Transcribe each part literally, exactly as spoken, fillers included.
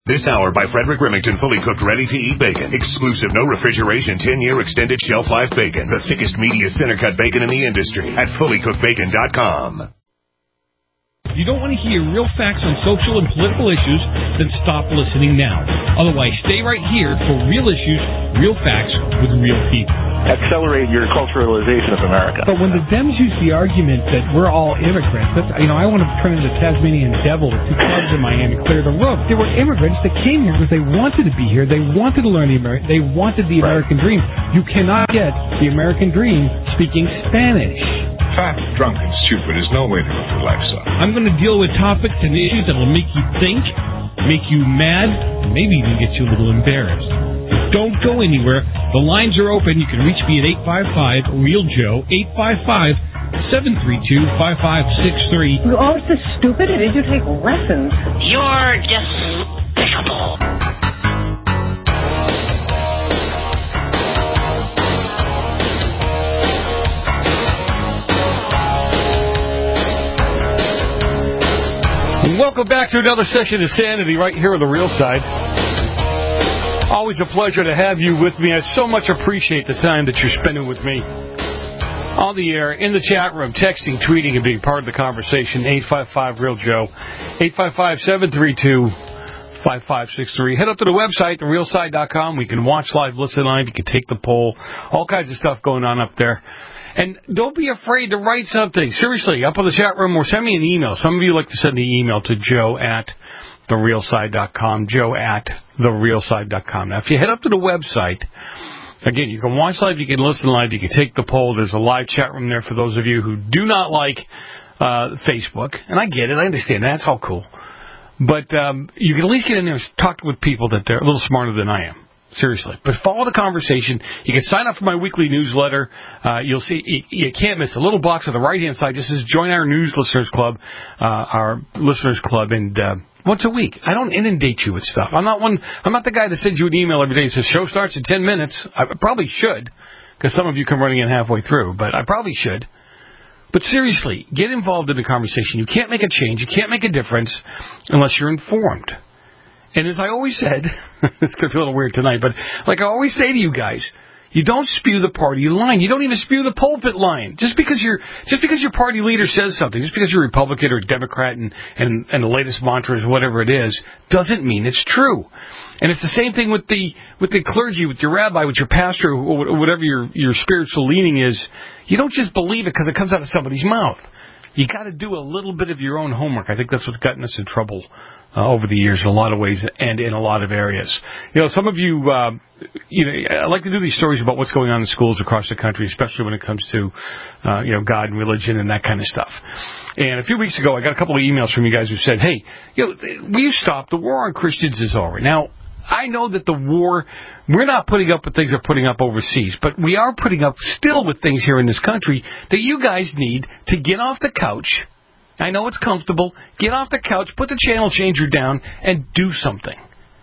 This hour by Frederick Remington, fully cooked, ready-to-eat bacon. Exclusive, no refrigeration, ten-year extended shelf life bacon. The thickest, meatiest center-cut bacon in the industry at fully cooked bacon dot com. If you don't want to hear real facts on social and political issues, then stop listening now. Otherwise, stay right here for real issues, real facts with real people. Accelerate your culturalization of America. But when the Dems use the argument that we're all immigrants, that's, you know, I want to turn into Tasmanian devil with two clubs in my hand and clear the road. There were immigrants that came here because they wanted to be here. They wanted to learn the American. They wanted the Right. American dream. You cannot get the American dream speaking Spanish. Fat, drunk, and stupid is no way to go through life, son. I'm going to deal with topics and issues that will make you think, make you mad, and maybe even get you a little embarrassed. Don't go anywhere. The lines are open. You can reach me at eight five five, real Joe, eight five five, seven three two, five five six three. You're all so stupid. Did you take lessons? You're despicable. Welcome back to another session of Sanity right here on the Real Side. Always a pleasure to have you with me. I so much appreciate the time that you're spending with me on the air, in the chat room, texting, tweeting, and being part of the conversation. eight five five, real Joe, eight five five, seven three two, five five six three. Head up to the website, the real side dot com. We can watch live, listen live. You can take the poll. All kinds of stuff going on up there. And don't be afraid to write something. Seriously, up on the chat room or send me an email. Some of you like to send the email to joe at the real side dot com, joe at the real side dot com. Now, if you head up to the website, again, you can watch live, you can listen live, you can take the poll. There's a live chat room there for those of you who do not like uh, Facebook. And I get it. I understand that. It's all cool. But um, you can at least get in there and talk with people that they're a little smarter than I am. Seriously. But follow the conversation. You can sign up for my weekly newsletter. Uh, you'll see, you, you can't miss a little box on the right-hand side. Just says join our news listeners club, uh, our listeners club, and uh, once a week. I don't inundate you with stuff. I'm not one, I'm not the guy that sends you an email every day that says show starts in ten minutes. I probably should, because some of you come running in halfway through, but I probably should. But seriously, get involved in the conversation. You can't make a change. You can't make a difference unless you're informed. And as I always said, it's going to feel a little weird tonight, but like I always say to you guys, you don't spew the party line. You don't even spew the pulpit line. Just because you're, just because your party leader says something, just because you're Republican or Democrat and, and, and the latest mantra is whatever it is, doesn't mean it's true. And it's the same thing with the, with the clergy, with your rabbi, with your pastor, or whatever your, your spiritual leaning is. You don't just believe it because it comes out of somebody's mouth. You got to do a little bit of your own homework. I think that's what's gotten us in trouble uh, over the years in a lot of ways and in a lot of areas. You know, some of you, uh, you know, I like to do these stories about what's going on in schools across the country, especially when it comes to, uh, you know, God and religion and that kind of stuff. And a few weeks ago, I got a couple of emails from you guys who said, hey, you know, will you stop? The war on Christians is over. Now, I know that the war, we're not putting up with things they're putting up overseas, but we are putting up still with things here in this country that you guys need to get off the couch. I know it's comfortable. Get off the couch, put the channel changer down, and do something.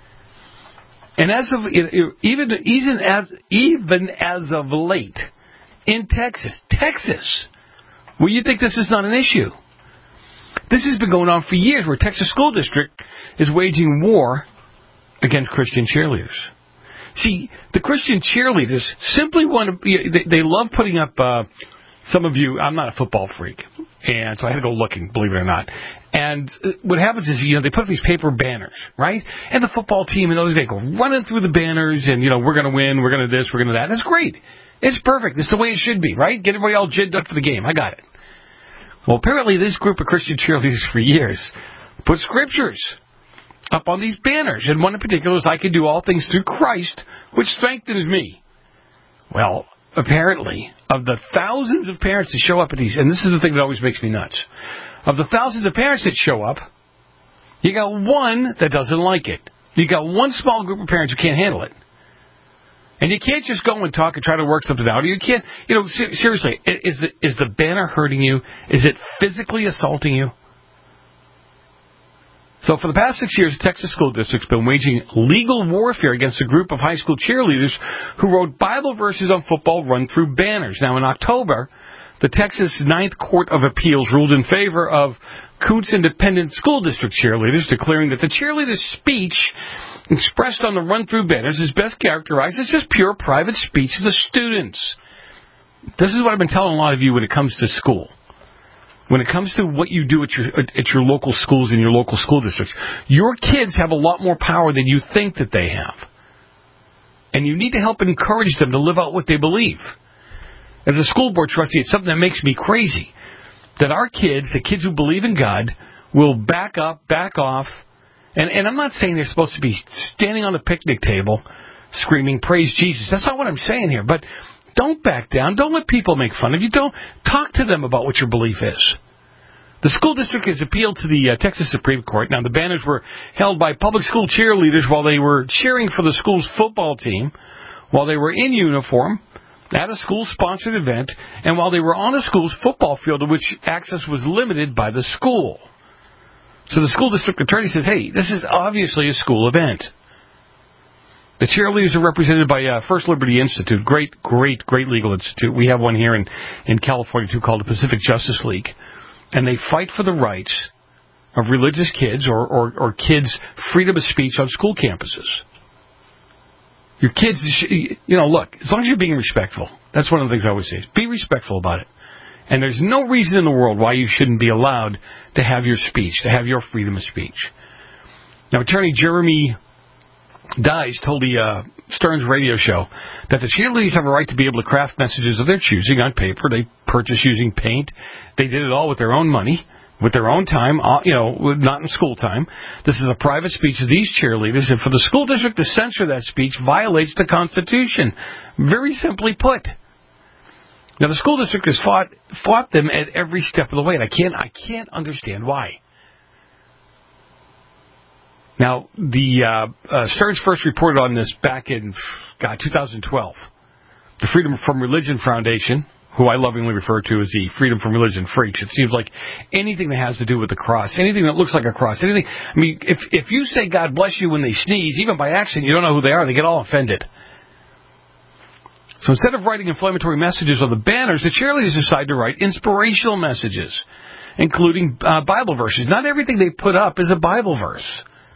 And as of even even as even as of late, in Texas, Texas, where you think this is not an issue, this has been going on for years, where Texas School District is waging war against Christian cheerleaders. See, the Christian cheerleaders simply want to, they, they love putting up, uh, some of you, I'm not a football freak, and so I had to go looking, believe it or not. And what happens is, you know, they put up these paper banners, right? And the football team and those guys go running through the banners and, you know, we're going to win, we're going to this, we're going to that. That's great. It's perfect. It's the way it should be, right? Get everybody all ginned up for the game. I got it. Well, apparently this group of Christian cheerleaders for years put scriptures up on these banners, and one in particular is, I can do all things through Christ, which strengthens me. Well, apparently, of the thousands of parents that show up at these, and this is the thing that always makes me nuts, of the thousands of parents that show up, you got one that doesn't like it. You got one small group of parents who can't handle it. And you can't just go and talk and try to work something out. You can't, you know, seriously, is the, is the banner hurting you? Is it physically assaulting you? So for the past six years, the Texas School District's been waging legal warfare against a group of high school cheerleaders who wrote Bible verses on football run through banners. Now, in October, the Texas Ninth Court of Appeals ruled in favor of Coots Independent School District cheerleaders, declaring that the cheerleaders' speech expressed on the run-through banners is best characterized as just pure private speech of the students. This is what I've been telling a lot of you when it comes to school. When it comes to what you do at your at your local schools and your local school districts, your kids have a lot more power than you think that they have. And you need to help encourage them to live out what they believe. As a school board trustee, it's something that makes me crazy. That our kids, the kids who believe in God, will back up, back off. And, and I'm not saying they're supposed to be standing on the picnic table screaming, praise Jesus. That's not what I'm saying here. But don't back down. Don't let people make fun of you. Don't talk to them about what your belief is. The school district has appealed to the uh, Texas Supreme Court. Now, the banners were held by public school cheerleaders while they were cheering for the school's football team, while they were in uniform at a school-sponsored event, and while they were on a school's football field to which access was limited by the school. So the school district attorney says, hey, this is obviously a school event. The cheerleaders are represented by uh, First Liberty Institute, great, great, great legal institute. We have one here in, in California, too, called the Pacific Justice League. And they fight for the rights of religious kids or, or, or kids' freedom of speech on school campuses. Your kids, you know, look, as long as you're being respectful, that's one of the things I always say, is be respectful about it. And there's no reason in the world why you shouldn't be allowed to have your speech, to have your freedom of speech. Now, Attorney Jeremy Dice told the uh, Stearns radio show that the cheerleaders have a right to be able to craft messages of their choosing on paper. They purchase using paint. They did it all with their own money, with their own time, you know, not in school time. This is a private speech of these cheerleaders, and for the school district to censor that speech violates the Constitution. Very simply put. Now, the school district has fought fought them at every step of the way, and I can't I can't understand why. Now, the uh, uh, Stearns first reported on this back in, God, two thousand twelve. The Freedom from Religion Foundation, who I lovingly refer to as the Freedom from Religion freaks. It seems like anything that has to do with the cross, anything that looks like a cross, anything. I mean, if if you say God bless you when they sneeze, even by accident, you don't know who they are, they get all offended. So instead of writing inflammatory messages on the banners, the cheerleaders decide to write inspirational messages, including uh, Bible verses. Not everything they put up is a Bible verse.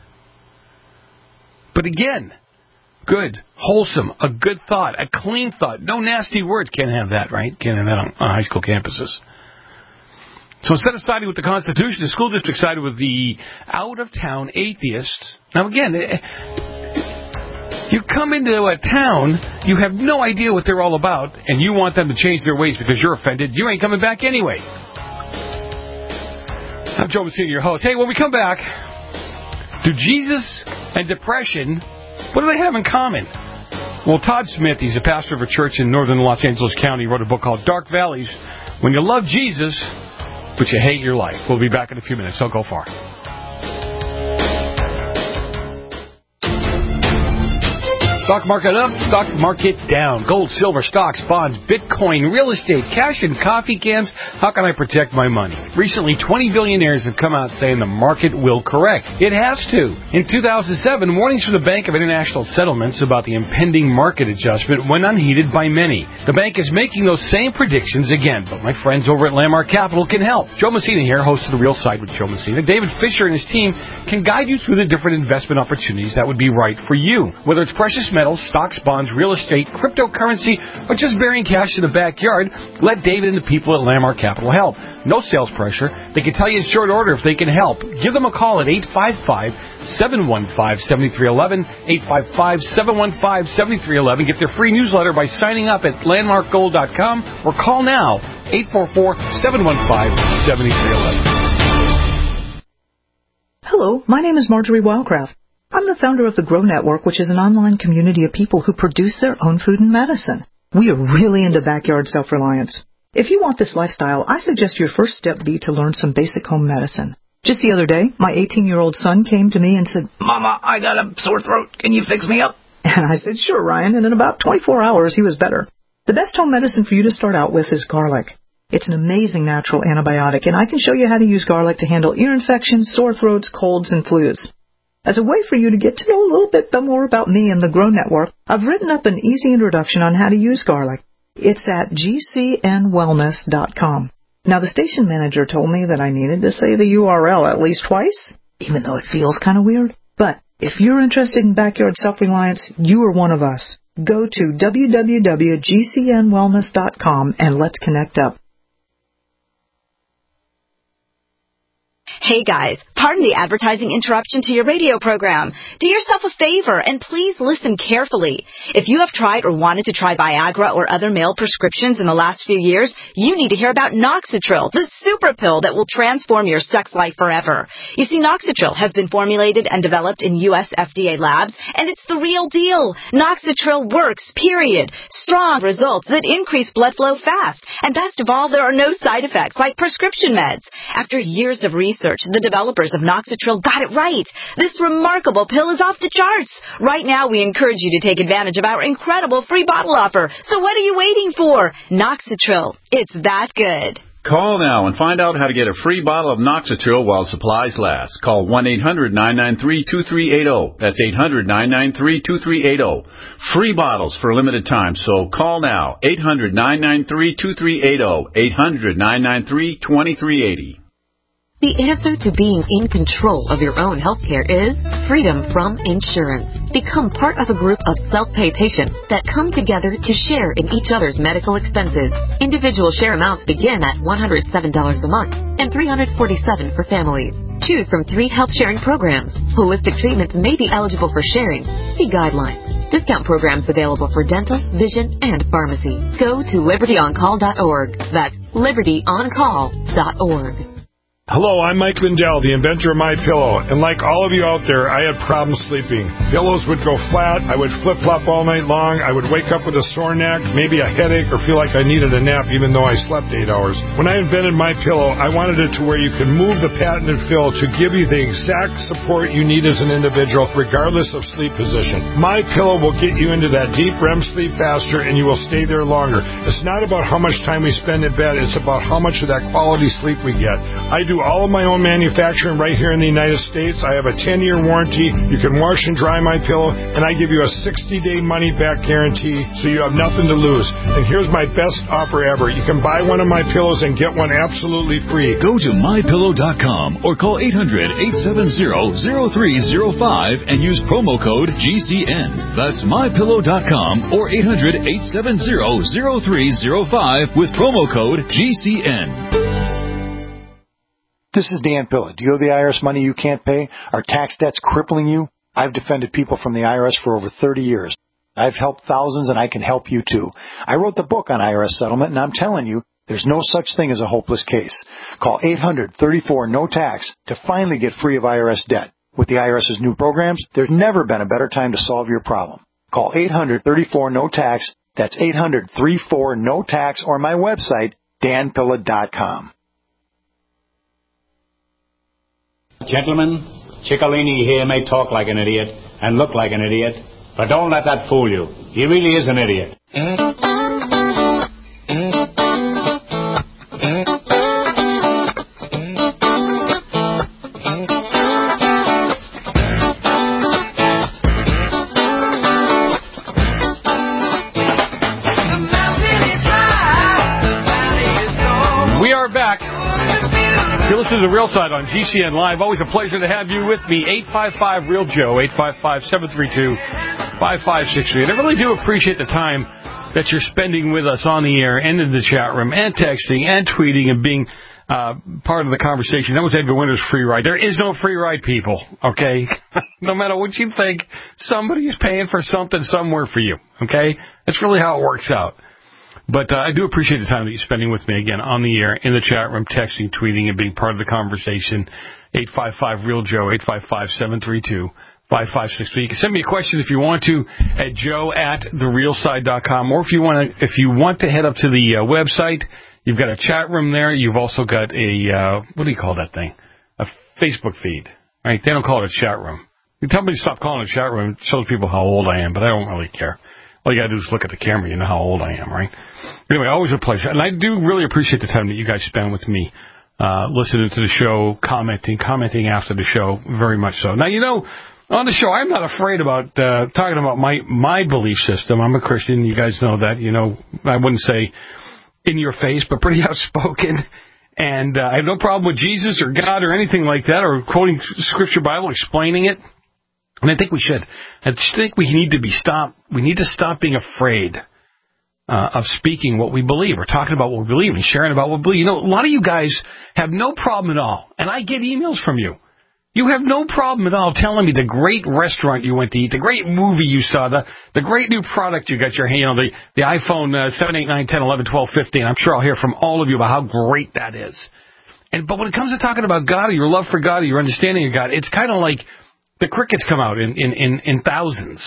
But again, good, wholesome, a good thought, a clean thought. No nasty words. Can't have that, right? Can't have that on, on high school campuses. So instead of siding with the Constitution, the school district sided with the out-of-town atheists. Now again, you come into a town, you have no idea what they're all about, and you want them to change their ways because you're offended. You ain't coming back anyway. I'm Joe Messina, your host. Hey, when we come back, do Jesus and depression, what do they have in common? Well, Todd Smith, he's a pastor of a church in northern Los Angeles County, wrote a book called Dark Valleys, When You Love Jesus, but You Hate Your Life. We'll be back in a few minutes. Don't go far. Stock market up, stock market down. Gold, silver, stocks, bonds, Bitcoin, real estate, cash, and coffee cans. How can I protect my money? Recently, twenty billionaires have come out saying the market will correct. It has to. In two thousand seven, warnings from the Bank of International Settlements about the impending market adjustment went unheeded by many. The bank is making those same predictions again, but my friends over at Landmark Capital can help. Joe Messina here, host of The Real Side with Joe Messina. David Fisher and his team can guide you through the different investment opportunities that would be right for you. Whether it's precious metals, stocks, bonds, real estate, cryptocurrency, or just burying cash in the backyard, let David and the people at Landmark Capital help. No sales pressure. They can tell you in short order if they can help. Give them a call at eight five five, seven one five, seven three one one, eight five five, seven one five, seven three one one. Get their free newsletter by signing up at landmark gold dot com or call now, eight four four, seven one five, seven three one one. Hello, my name is Marjorie Wildcraft. I'm the founder of the Grow Network, which is an online community of people who produce their own food and medicine. We are really into backyard self-reliance. If you want this lifestyle, I suggest your first step be to learn some basic home medicine. Just the other day, my eighteen-year-old son came to me and said, "Mama, I got a sore throat. Can you fix me up?" And I said, "Sure, Ryan," and in about twenty-four hours, he was better. The best home medicine for you to start out with is garlic. It's an amazing natural antibiotic, and I can show you how to use garlic to handle ear infections, sore throats, colds, and flus. As a way for you to get to know a little bit more about me and the Grow Network, I've written up an easy introduction on how to use garlic. It's at g c n wellness dot com. Now, the station manager told me that I needed to say the U R L at least twice, even though it feels kind of weird. But If you're interested in backyard self-reliance, you are one of us. Go to w w w dot g c n wellness dot com and let's connect up. Hey guys, pardon the advertising interruption to your radio program. Do yourself a favor and please listen carefully. If you have tried or wanted to try Viagra or other male prescriptions in the last few years, you need to hear about Noxitril, the super pill that will transform your sex life forever. You see, Noxitril has been formulated and developed in U S F D A labs, and it's the real deal. Noxitril works, period. Strong results that increase blood flow fast. And best of all, there are no side effects like prescription meds. After years of research, the developers of Noxitril got it right. This remarkable pill is off the charts. Right now, we encourage you to take advantage of our incredible free bottle offer. So what are you waiting for? Noxitril. It's that good. Call now and find out how to get a free bottle of Noxitril while supplies last. Call one eight hundred nine nine three two three eight zero. That's eight hundred nine nine three two three eight zero. Free bottles for a limited time, so call now. eight hundred nine nine three two three eight zero. eight hundred nine nine three two three eight zero. The answer to being in control of your own health care is freedom from insurance. Become part of a group of self-pay patients that come together to share in each other's medical expenses. Individual share amounts begin at one hundred seven dollars a month and three hundred forty-seven dollars for families. Choose from three health sharing programs. Holistic treatments may be eligible for sharing. See guidelines. Discount programs available for dental, vision, and pharmacy. Go to liberty on call dot org. That's liberty on call dot org. Hello, I'm Mike Lindell, the inventor of MyPillow, and like all of you out there, I had problems sleeping. Pillows would go flat, I would flip-flop all night long, I would wake up with a sore neck, maybe a headache, or feel like I needed a nap even though I slept eight hours. When I invented MyPillow, I wanted it to where you can move the patented fill to give you the exact support you need as an individual, regardless of sleep position. MyPillow will get you into that deep R E M sleep faster, and you will stay there longer. It's not about how much time we spend in bed, it's about how much of that quality sleep we get. I do all of my own manufacturing right here in the United States. I have a ten-year warranty. You can wash and dry my pillow, and I give you a sixty-day money-back guarantee, so you have nothing to lose. And here's my best offer ever. You can buy one of my pillows and get one absolutely free. Go to my pillow dot com or call eight hundred, eight seven zero, zero three zero five and use promo code G C N. That's my pillow dot com or eight hundred, eight seven zero, zero three zero five with promo code G C N. This is Dan Pilla. Do you owe the I R S money you can't pay? Are tax debts crippling you? I've defended people from the I R S for over thirty years. I've helped thousands, and I can help you too. I wrote the book on I R S settlement, and I'm telling you, there's no such thing as a hopeless case. Call eight hundred, thirty-four, no tax to finally get free of I R S debt. With the IRS's new programs, there's never been a better time to solve your problem. Call eight hundred, thirty-four, no tax. That's eight hundred, thirty-four, no tax, or my website, dan pilla dot com. Gentlemen, Ciccolini here may talk like an idiot and look like an idiot, but don't let that fool you. He really is an idiot. We are back. You listen to The Real Side on G C N Live. Always a pleasure to have you with me. eight five five, real Joe, eight five five, seven three two, five five six three. And I really do appreciate the time that you're spending with us on the air and in the chat room and texting and tweeting and being uh, part of the conversation. That was Edgar Winter's free ride. There is no free ride, people, okay? No matter what you think, somebody is paying for something somewhere for you, okay? That's really how it works out. But uh, I do appreciate the time that you're spending with me again on the air, in the chat room, texting, tweeting, and being part of the conversation. eight five five, real Joe, eight five five, seven three two, five five six three. You can send me a question if you want to at joe at the real side dot com, or if you want to, if you want to head up to the uh, website, you've got a chat room there. You've also got a, uh, what do you call that thing? A Facebook feed, right? They don't call it a chat room. You tell me to stop calling it a chat room. It shows people how old I am, but I don't really care. All you got to do is look at the camera. You know how old I am, right? Anyway, always a pleasure. And I do really appreciate the time that you guys spend with me, uh, listening to the show, commenting, commenting after the show, very much so. Now, you know, on the show, I'm not afraid about uh, talking about my, my belief system. I'm a Christian. You guys know that. You know, I wouldn't say in your face, but pretty outspoken. And uh, I have no problem with Jesus or God or anything like that, or quoting Scripture Bible, explaining it. And I think we should. I think we need to be stop. We need to stop being afraid uh, of speaking what we believe, or talking about what we believe, and sharing about what we believe. You know, a lot of you guys have no problem at all, and I get emails from you. You have no problem at all telling me the great restaurant you went to eat, the great movie you saw, the the great new product you got your hand on, the the iPhone uh, seven, eight, nine, ten, eleven, twelve, fifteen. I'm sure I'll hear from all of you about how great that is. And but when it comes to talking about God, or your love for God, or your understanding of God, it's kind of like the crickets come out in, in, in, in thousands.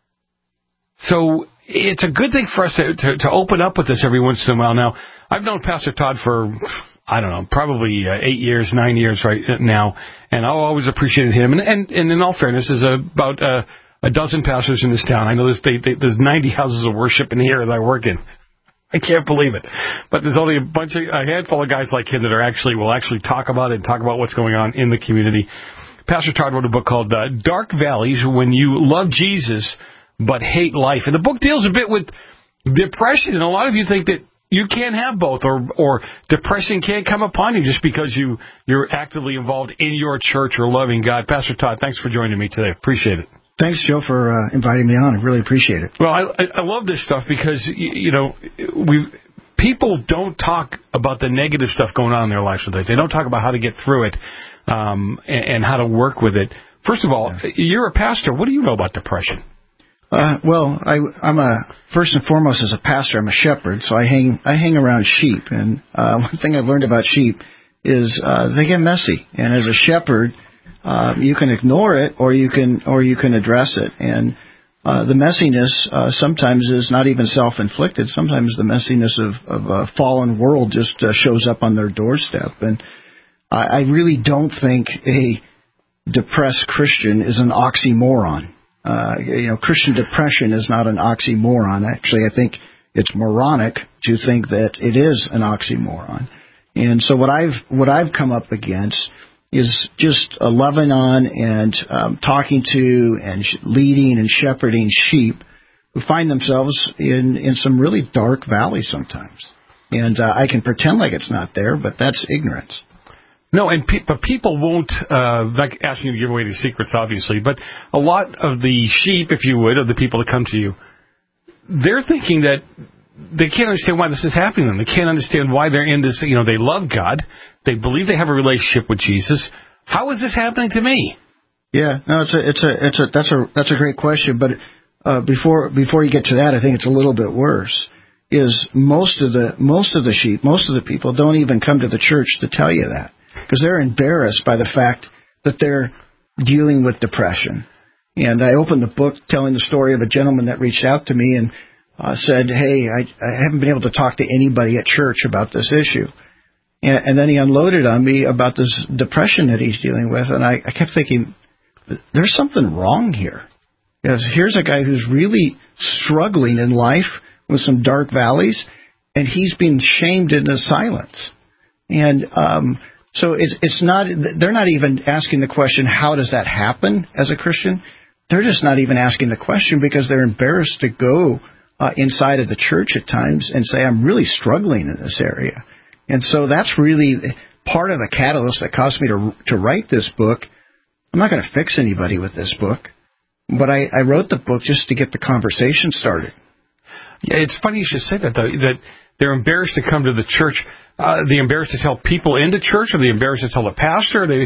So it's a good thing for us to, to, to open up with this every once in a while. Now, I've known Pastor Todd for, I don't know, probably uh, eight years, nine years right now, and I've always appreciated him. And, and, and in all fairness, there's about uh, a dozen pastors in this town. I know there's, they, they, there's ninety houses of worship in here that I work in. I can't believe it. But there's only a bunch of, a handful of guys like him that are actually, will actually talk about it and talk about what's going on in the community. Pastor Todd wrote a book called uh, Dark Valleys, When You Love Jesus But Hate Life. And the book deals a bit with depression, and a lot of you think that you can't have both, or or depression can't come upon you just because you, you're actively involved in your church or loving God. Pastor Todd, thanks for joining me today. Appreciate it. Thanks, Joe, for uh, inviting me on. I really appreciate it. Well, I, I love this stuff because, you, you know, we people don't talk about the negative stuff going on in their lives today. They don't talk about how to get through it. Um, and, and how to work with it. First of all, yeah. You're a pastor. What do you know about depression? Uh, well, I, I'm a first and foremost as a pastor, I'm a shepherd, so I hang I hang around sheep. And uh, one thing I've learned about sheep is uh, they get messy. And as a shepherd, uh, you can ignore it, or you can or you can address it. And uh, the messiness uh, sometimes is not even self-inflicted. Sometimes the messiness of, of a fallen world just uh, shows up on their doorstep. And I really don't think a depressed Christian is an oxymoron. Uh, you know, Christian depression is not an oxymoron. Actually, I think it's moronic to think that it is an oxymoron. And so what I've what I've come up against is just uh, loving on and um, talking to and sh- leading and shepherding sheep who find themselves in, in some really dark valleys sometimes. And uh, I can pretend like it's not there, but that's ignorance. No, and pe- but people won't, uh, like asking you to give away the secrets, obviously, but a lot of the sheep, if you would, of the people that come to you, they're thinking that they can't understand why this is happening to them. They can't understand why they're in this, you know, they love God. They believe they have a relationship with Jesus. How is this happening to me? Yeah, no, it's a, it's a, it's a, that's a, that's a great question. But uh, before before you get to that, I think it's a little bit worse. Is most of the most of the sheep, most of the people don't even come to the church to tell you that, because they're embarrassed by the fact that they're dealing with depression. And I opened the book telling the story of a gentleman that reached out to me and uh, said, hey, I, I haven't been able to talk to anybody at church about this issue. And, and then he unloaded on me about this depression that he's dealing with. And I, I kept thinking, there's something wrong here. Because here's a guy who's really struggling in life with some dark valleys, and he's being shamed into silence. And um, so it's, it's not, they're not even asking the question, how does that happen as a Christian? They're just not even asking the question because they're embarrassed to go uh, inside of the church at times and say, I'm really struggling in this area. And so that's really part of the catalyst that caused me to to write this book. I'm not going to fix anybody with this book, but I, I wrote the book just to get the conversation started. Yeah, it's funny you should say that, though, that they're embarrassed to come to the church. Uh, they're embarrassed to tell people in the church, or they're embarrassed to tell the pastor. They,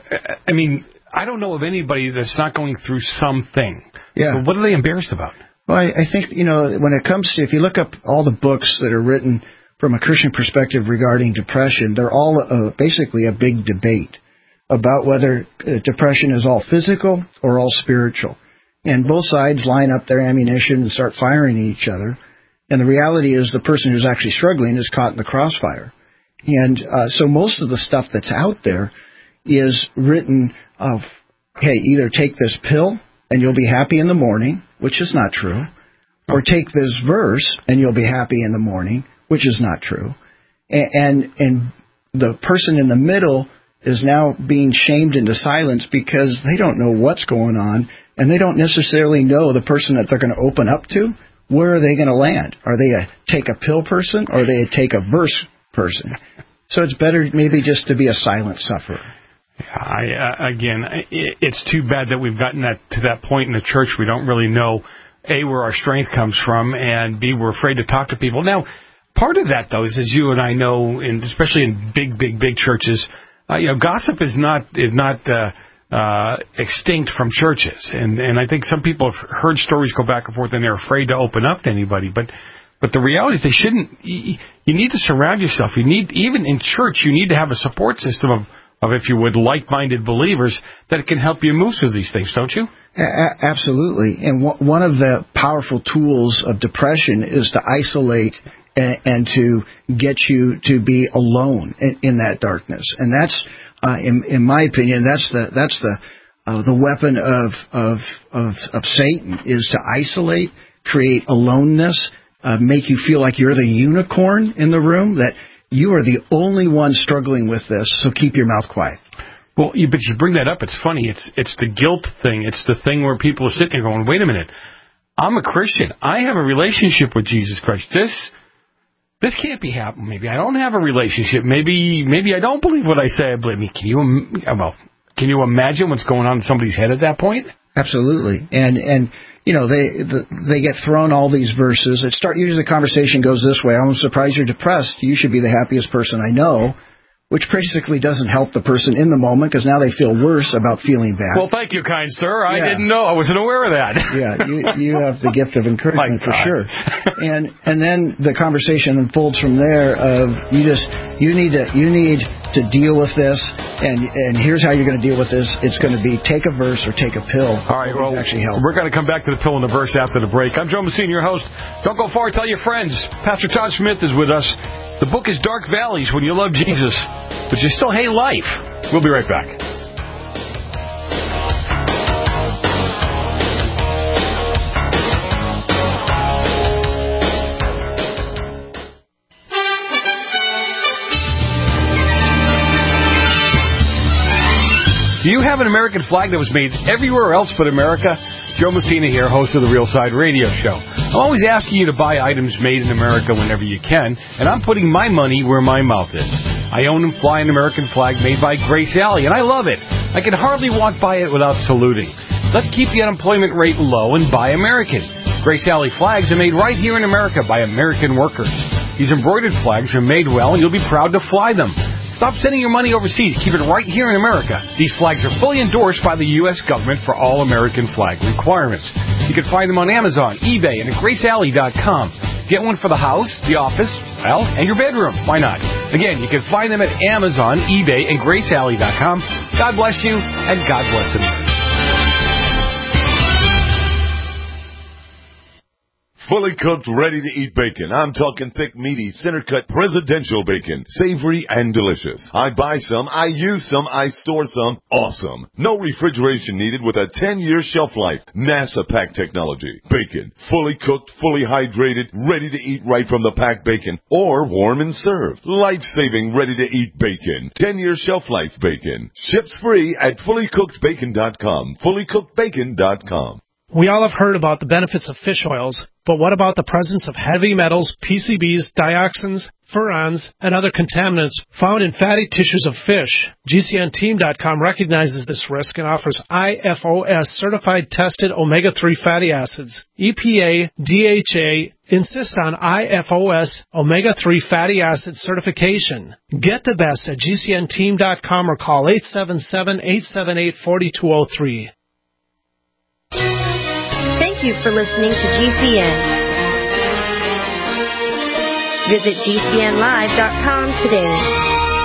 I mean, I don't know of anybody that's not going through something. Yeah. But what are they embarrassed about? Well, I, I think, you know, when it comes to, if you look up all the books that are written from a Christian perspective regarding depression, they're all uh, basically a big debate about whether uh, depression is all physical or all spiritual. And both sides line up their ammunition and start firing at each other. And the reality is the person who's actually struggling is caught in the crossfire. And uh, so most of the stuff that's out there is written of, hey, either take this pill and you'll be happy in the morning, which is not true, or take this verse and you'll be happy in the morning, which is not true. And, and, and the person in the middle is now being shamed into silence because they don't know what's going on, and they don't necessarily know the person that they're going to open up to. Where are they going to land? Are they a take a pill person, or are they a take a verse person? So it's better maybe just to be a silent sufferer. I uh, again, it, it's too bad that we've gotten that to that point in the church. We don't really know, A, where our strength comes from, and B, we're afraid to talk to people. Now, part of that, though, is as you and I know, in, especially in big, big, big churches, uh, you know, gossip is not is not uh, uh, extinct from churches, and and I think some people have heard stories go back and forth, and they're afraid to open up to anybody, but. But the reality is they shouldn't. You need to surround yourself. You need, even in church, you need to have a support system of, of if you would, like-minded believers that can help you move through these things, don't you? A- absolutely. And w- one of the powerful tools of depression is to isolate and, and to get you to be alone in, in that darkness. And that's, uh, in, in my opinion, that's the that's the uh, the weapon of of of of Satan, is to isolate, create aloneness. Uh, make you feel like you're the unicorn in the room, that you are the only one struggling with this, so keep your mouth quiet. Well, you, but you bring that up. It's funny. It's it's the guilt thing. It's the thing where people are sitting there going, wait a minute, I'm a Christian. I have a relationship with Jesus Christ. This this can't be happening. Maybe I don't have a relationship. Maybe maybe I don't believe what I say I believe. I mean, can you, well, can you imagine what's going on in somebody's head at that point? Absolutely. And and you know, they the, they get thrown all these verses. It start usually the conversation goes this way: I'm surprised you're depressed. You should be the happiest person I know. Which basically doesn't help the person in the moment, because now they feel worse about feeling bad. Well, thank you, kind sir. I yeah. didn't know. I wasn't aware of that. yeah, you you have the gift of encouragement for sure. And and then the conversation unfolds from there. Of you just you need to you need to deal with this, and and here's how you're going to deal with this. It's going to be take a verse or take a pill. All right. Well, actually help. We're going to come back to the pill and the verse after the break. I'm Joe Messina, your host. Don't go far. Tell your friends. Pastor Todd Smith is with us. The book is Dark Valleys When You Love Jesus, but you still hate life. We'll be right back. Do you have an American flag that was made everywhere else but America? Joe Messina here, host of the Real Side Radio Show. I'm always asking you to buy items made in America whenever you can, and I'm putting my money where my mouth is. I own and fly an American flag made by Grace Alley, and I love it. I can hardly walk by it without saluting. Let's keep the unemployment rate low and buy American. Grace Alley flags are made right here in America by American workers. These embroidered flags are made well, and you'll be proud to fly them. Stop sending your money overseas. Keep it right here in America. These flags are fully endorsed by the U S government for all American flag requirements. You can find them on Amazon, eBay, and at grace alley dot com. Get one for the house, the office, well, and your bedroom. Why not? Again, you can find them at Amazon, eBay, and grace alley dot com. God bless you, and God bless America. Fully cooked, ready-to-eat bacon. I'm talking thick, meaty, center-cut presidential bacon. Savory and delicious. I buy some, I use some, I store some. Awesome. No refrigeration needed with a ten-year shelf life. NASA pack technology. Bacon. Fully cooked, fully hydrated, ready to eat right from the packed bacon. Or warm and served. Life-saving, ready-to-eat bacon. ten-year shelf life bacon. Ships free at fully cooked bacon dot com. fully cooked bacon dot com. We all have heard about the benefits of fish oils, but what about the presence of heavy metals, P C Bs, dioxins, furans, and other contaminants found in fatty tissues of fish? G C N team dot com recognizes this risk and offers I F O S certified tested omega three fatty acids. E P A, D H A insist on I F O S omega three fatty acid certification. Get the best at G C N team dot com or call eight seven seven, eight seven eight, four two zero three. Thank you for listening to G C N. Visit G C N live dot com today.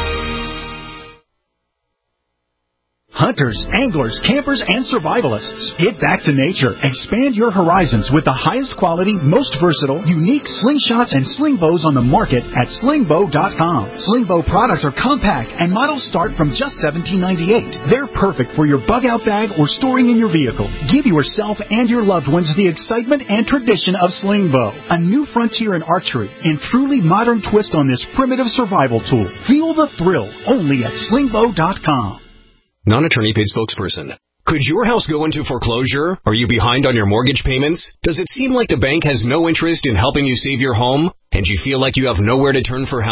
Hunters, anglers, campers, and survivalists. Get back to nature. Expand your horizons with the highest quality, most versatile, unique slingshots and sling bows on the market at sling bow dot com. Sling bow products are compact and models start from just seventeen ninety-eight. They're perfect for your bug-out bag or storing in your vehicle. Give yourself and your loved ones the excitement and tradition of sling bow. A new frontier in archery and truly modern twist on this primitive survival tool. Feel the thrill only at sling bow dot com. Non-attorney paid spokesperson. Could your house go into foreclosure? Are you behind on your mortgage payments? Does it seem like the bank has no interest in helping you save your home? And you feel like you have nowhere to turn for help?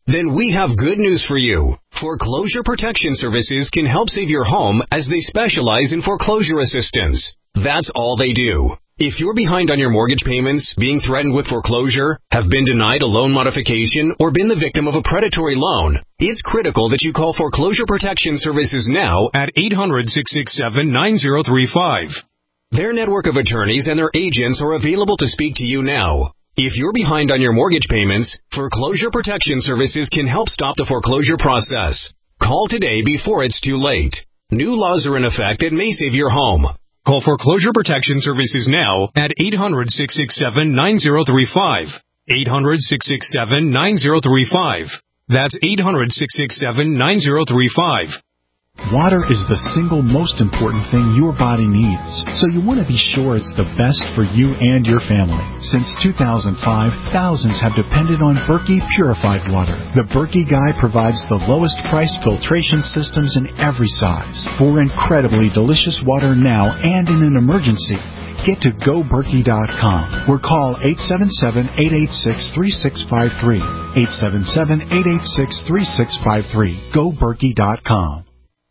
Then we have good news for you. Foreclosure Protection Services can help save your home as they specialize in foreclosure assistance. That's all they do. If you're behind on your mortgage payments, being threatened with foreclosure, have been denied a loan modification, or been the victim of a predatory loan, it's critical that you call Foreclosure Protection Services now at eight hundred, six six seven, nine zero three five. Their network of attorneys and their agents are available to speak to you now. If you're behind on your mortgage payments, Foreclosure Protection Services can help stop the foreclosure process. Call today before it's too late. New laws are in effect that may save your home. Call Foreclosure Protection Services now at eight hundred, six six seven, nine zero three five. eight hundred, six six seven, nine zero three five. That's eight hundred, six six seven, nine zero three five. Water is the single most important thing your body needs, so you want to be sure it's the best for you and your family. Since two thousand five, thousands have depended on Berkey purified water. The Berkey Guy provides the lowest priced filtration systems in every size for incredibly delicious water now and in an emergency. Get to go berkey dot com or call eight seven seven, eight eight six, three six five three. eight seven seven, eight eight six, three six five three. go berkey dot com.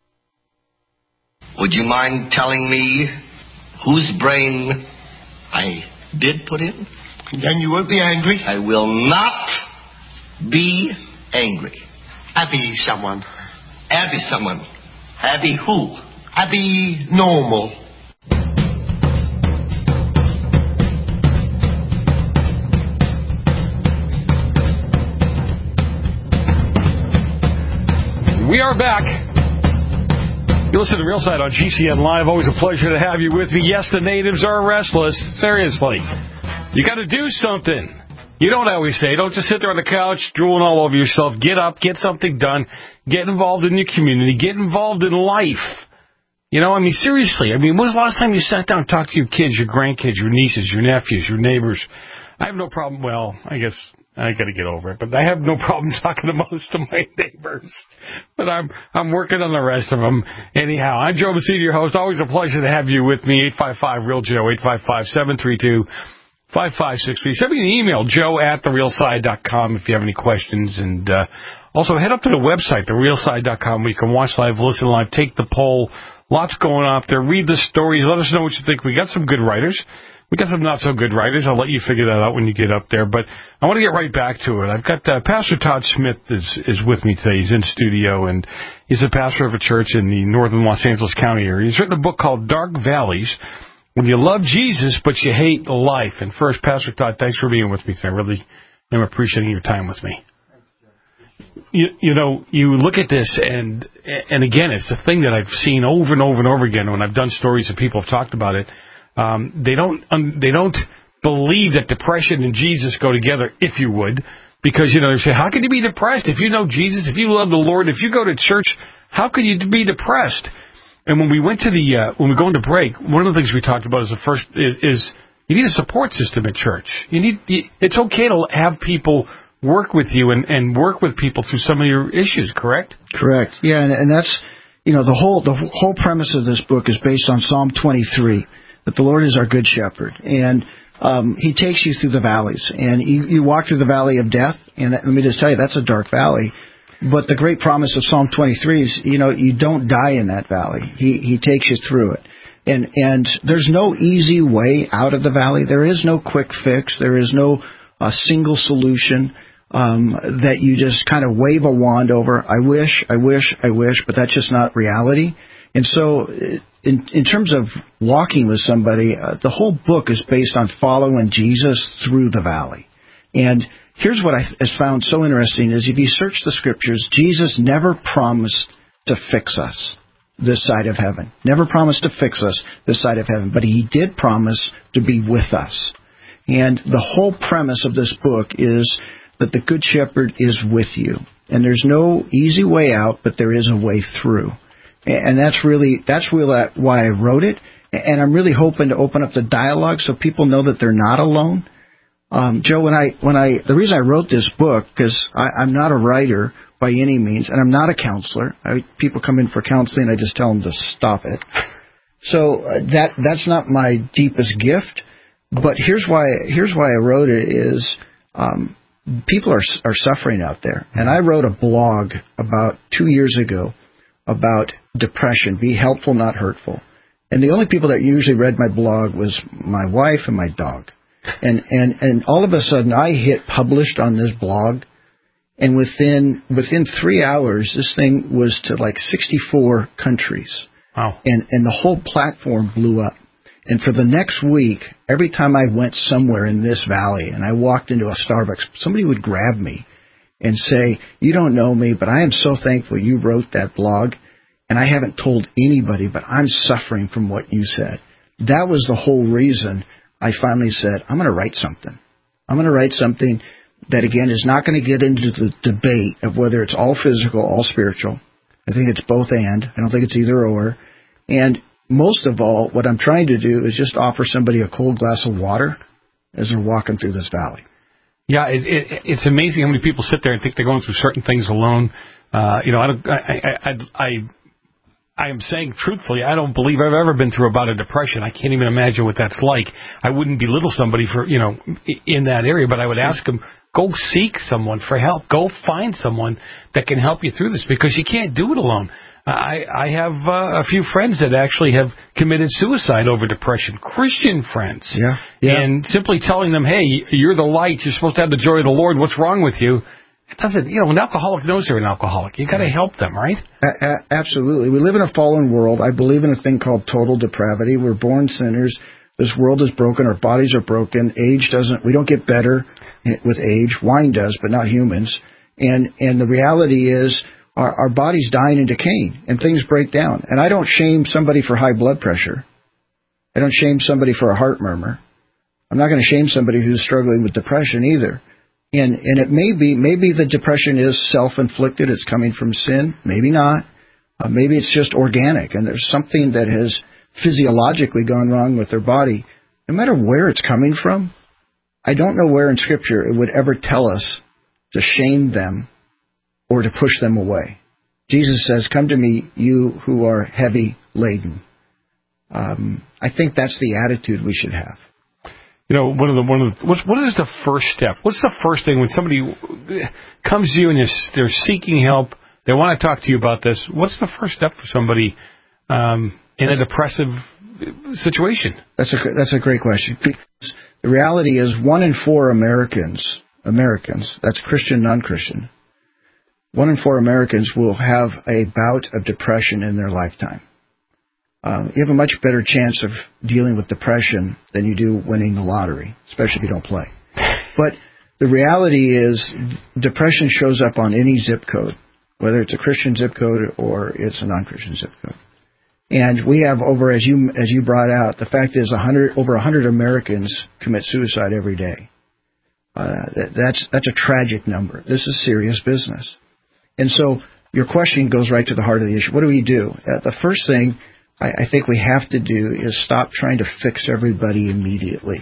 Would you mind telling me whose brain I did put in? Then you won't be angry? I will not be angry. Abby someone. Abby someone. Abby who? Abby normal. We are back. You listen to Real Side on G C N Live. Always a pleasure to have you with me. Yes, the natives are restless. Seriously. You got to do something. You don't always say, don't just sit there on the couch drooling all over yourself. Get up, get something done, get involved in your community, get involved in life. You know, I mean, seriously. I mean, when was the last time you sat down and talked to your kids, your grandkids, your nieces, your nephews, your neighbors? I have no problem. Well, I guess I got to get over it, but I have no problem talking to most of my neighbors. But I'm I'm working on the rest of them. Anyhow, I'm Joe Messina, your host. Always a pleasure to have you with me. eight five five, real Joe, eight five five, seven three two, five five six three. Send me an email, joe at the real side dot com, if you have any questions. And uh, also head up to the website, the real side dot com, where you can watch live, listen live, take the poll. Lots going on up there. Read the stories. Let us know what you think. We got some good writers. We got some not-so-good writers. I'll let you figure that out when you get up there. But I want to get right back to it. I've got uh, Pastor Todd Smith is is with me today. He's in studio, and he's the pastor of a church in the northern Los Angeles County area. He's written a book called Dark Valleys, When You Love Jesus, But You Hate Life. And first, Pastor Todd, thanks for being with me today. I really am appreciating your time with me. You, you know, you look at this, and and again, it's a thing that I've seen over and over and over again when I've done stories and people have talked about it. Um, they don't um, they don't believe that depression and Jesus go together, if you would, because, you know, they say, how can you be depressed? If you know Jesus, if you love the Lord, if you go to church, how can you be depressed? And when we went to the, uh, when we go into break, one of the things we talked about is the first, is, is you need a support system at church. You need, it's okay to have people work with you and, and work with people through some of your issues, correct? Correct. Yeah, and, and that's, you know, the whole, the whole premise of this book is based on Psalm twenty-three. That the Lord is our good shepherd, and um, he takes you through the valleys. And you, you walk through the valley of death, and let me just tell you, that's a dark valley. But the great promise of Psalm twenty-three is, you know, you don't die in that valley. He he takes you through it. And and there's no easy way out of the valley. There is no quick fix. There is no uh, single solution um, that you just kind of wave a wand over. I wish, I wish, I wish, but that's just not reality. And so in, in terms of walking with somebody, uh, the whole book is based on following Jesus through the valley. And here's what I have found so interesting is if you search the scriptures, Jesus never promised to fix us this side of heaven. Never promised to fix us this side of heaven. But he did promise to be with us. And the whole premise of this book is that the Good Shepherd is with you. And there's no easy way out, but there is a way through. And that's really that's really why I wrote it. And I'm really hoping to open up the dialogue so people know that they're not alone. Um, Joe, when I when I the reason I wrote this book, because I'm not a writer by any means, and I'm not a counselor. I, people come in for counseling, I just tell them to stop it. So uh, that that's not my deepest gift. But here's why here's why I wrote it is um, people are are suffering out there. And I wrote a blog about two years ago about depression. Be helpful, not hurtful. And the only people that usually read my blog was my wife and my dog. And and and all of a sudden, I hit published on this blog, and within within three hours, this thing was to like sixty-four countries. Wow! And and the whole platform blew up. And for the next week, every time I went somewhere in this valley and I walked into a Starbucks, somebody would grab me and say, "You don't know me, but I am so thankful you wrote that blog, and I haven't told anybody, but I'm suffering from what you said." That was the whole reason I finally said, I'm going to write something. I'm going to write something that, again, is not going to get into the debate of whether it's all physical, all spiritual. I think it's both and. I don't think it's either or. And most of all, what I'm trying to do is just offer somebody a cold glass of water as they're walking through this valley. Yeah, it, it, it's amazing how many people sit there and think they're going through certain things alone. Uh, you know, I, don't, I, I, I, I, I am saying truthfully, I don't believe I've ever been through about a depression. I can't even imagine what that's like. I wouldn't belittle somebody for, you know, in that area, but I would ask them, go seek someone for help. Go find someone that can help you through this, because you can't do it alone. I, I have uh, a few friends that actually have committed suicide over depression, Christian friends. Yeah, yeah. And simply telling them, hey, you're the light, you're supposed to have the joy of the Lord, what's wrong with you? It doesn't, you know, an alcoholic knows they're an alcoholic. You got to help them, right? A- a- absolutely. We live in a fallen world. I believe in a thing called total depravity. We're born sinners. This world is broken. Our bodies are broken. Age doesn't, we don't get better with age. Wine does, but not humans. And, and the reality is, Our, our body's dying and decaying, and things break down. And I don't shame somebody for high blood pressure. I don't shame somebody for a heart murmur. I'm not going to shame somebody who's struggling with depression either. And and it may be, maybe the depression is self-inflicted. It's coming from sin. Maybe not. Uh, maybe it's just organic, and there's something that has physiologically gone wrong with their body. No matter where it's coming from, I don't know where in Scripture it would ever tell us to shame them or to push them away. Jesus says, "Come to me, you who are heavy laden." Um, I think that's the attitude we should have. You know, one of the one of the, what, what is the first step? What's the first thing when somebody comes to you and they're, they're seeking help? They want to talk to you about this. What's the first step for somebody um, in that's, a depressive situation? That's a that's a great question. Because the reality is, one in four Americans, Americans, that's Christian, non-Christian, one in four Americans will have a bout of depression in their lifetime. Um, you have a much better chance of dealing with depression than you do winning the lottery, especially if you don't play. But the reality is, depression shows up on any zip code, whether it's a Christian zip code or it's a non-Christian zip code. And we have over, as you as you brought out, the fact is, one hundred, over one hundred Americans commit suicide every day. Uh, that, that's that's a tragic number. This is serious business. And so your question goes right to the heart of the issue. What do we do? Uh, the first thing I, I think we have to do is stop trying to fix everybody immediately.